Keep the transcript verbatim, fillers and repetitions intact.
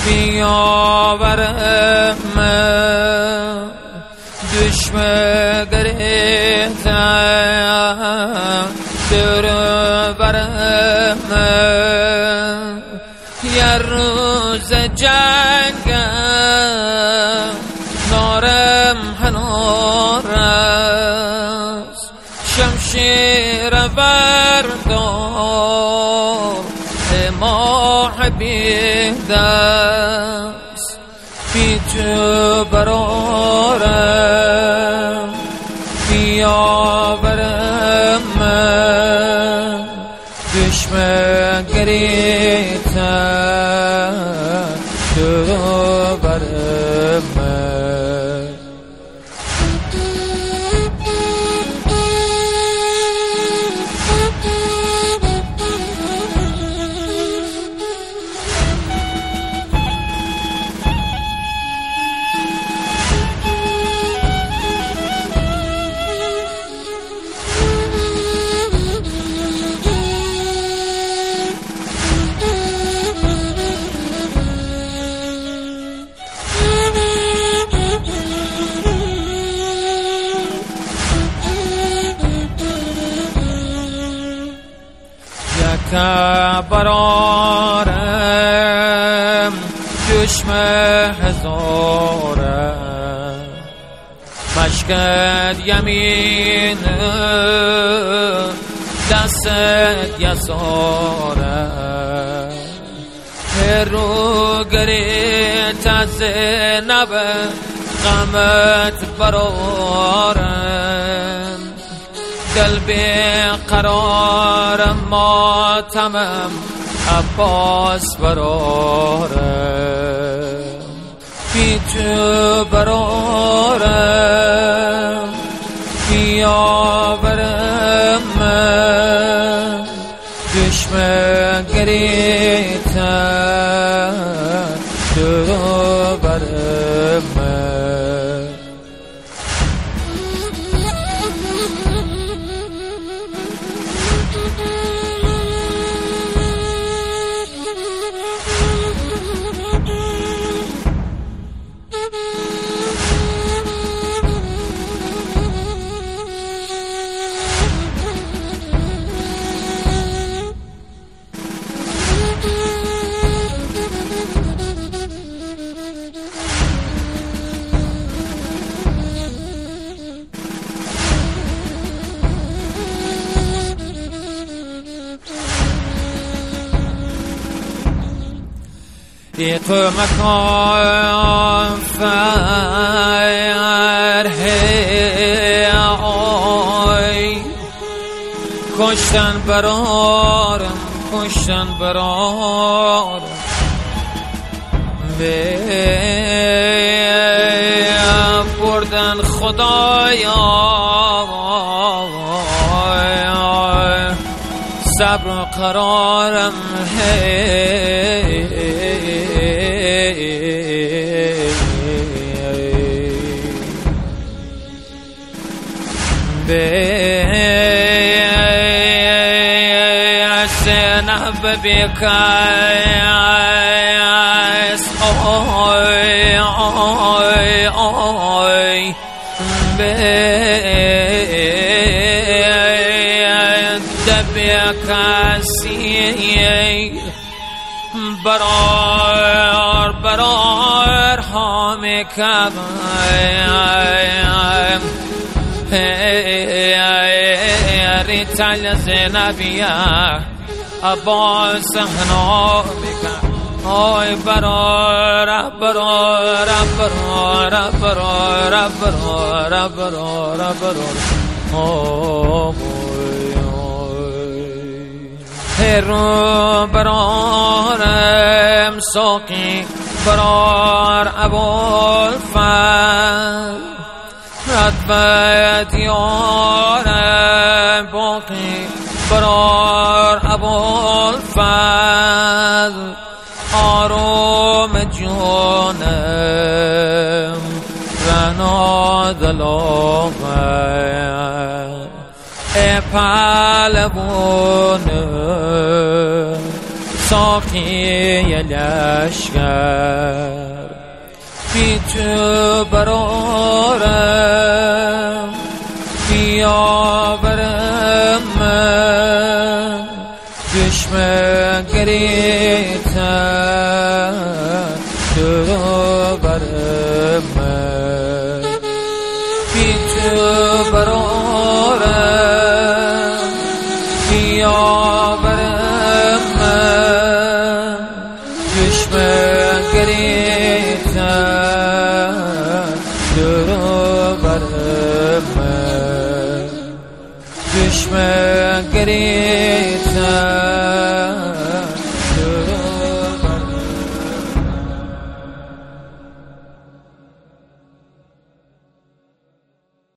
بیاورم دشمن گریتم دور برم یه روز جنگم نارم هنار است شمشیر وردار ماه بیدست بی تو برارم بیاورم من دشمن گریتم تو برم من که برارم دشمن هزارم مشکت یمین دستت یسارم رو گریت از نب غمت برارم دل بیقرارم ماتمم عباس برارم بی تو برارم بیاورم من دشمن گریتم تو برم من تو مکان فرهی آی کشتن برارم کشتن برارم به بردن خدایا صبر و قرارم هی سنب بكاس اوي اوي اوي دبكاسي برار برار حامك ريتال زينبيا عباس هنا بك اوي برار برار برار برار برار برار برار هرو برارم ساقي برار ابوالفضل رتبت یارم باقی برار ابوالفضل آروم جانم رنا دلاغم ای پهلوانم ساقی لشکر بی تو برارم بیا برم من دشمن گریتن تو برم من بی تو برارم بیا برم من دشمن گریتن تو برم من دشمن گریتن